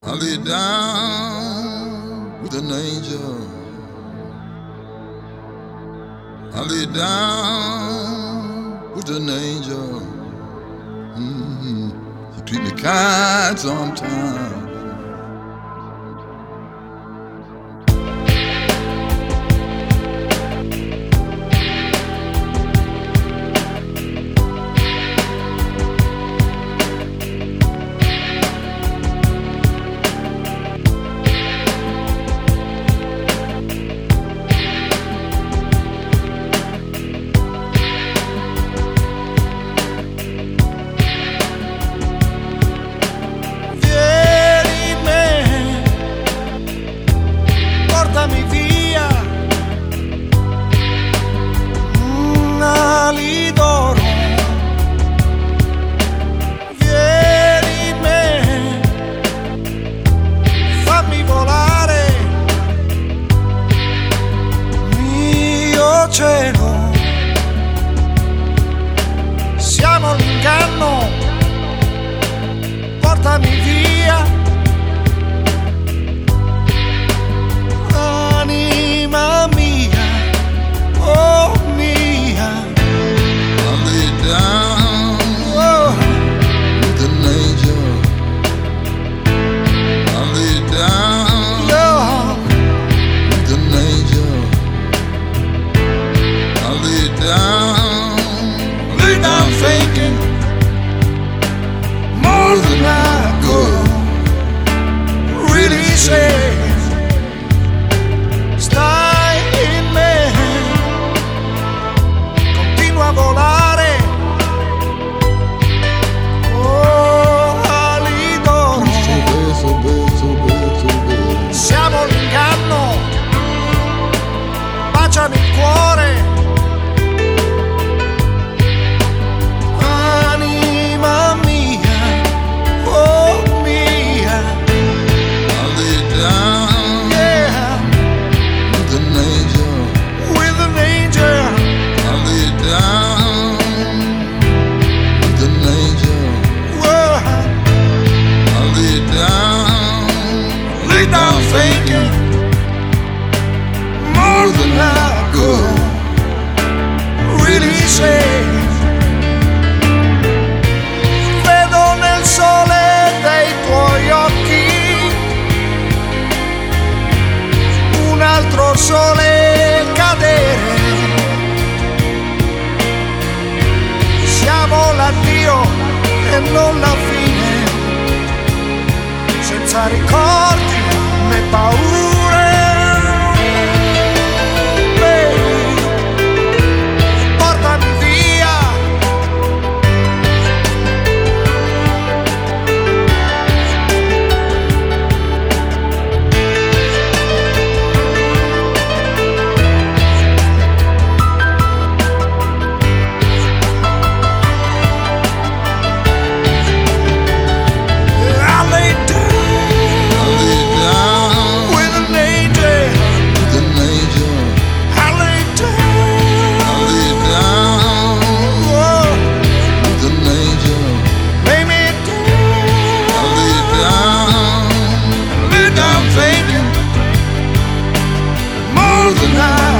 I lay down with an angel. I lay down with an angel. She treat me kind sometimes. Portami via, ali d'oro, vieni in me, fammi volare, mio cielo, siamo l'inganno, portami via. Anima mia, oh mia. I lay down with an angel. I lay down with an angel. I lay down Thinking more than I could really say. Stai in me, continua a volare, oh ali d'oro, so bad. siamo l'inganno, baciami il cuore, anima mia, oh mia. I lay down with an angel. With an angel, I lay down with an angel. whoa, I lay down thinking more than I could really say. Vedo nel sole dei tuoi occhi un altro sole cadere. Siamo l'addio e non la fine, senza ricordi né paure. Baby, portami via. I lay down with an angel. with an angel. I lay I lay down, whoa, with an angel. lay me I lay down, thinking more than I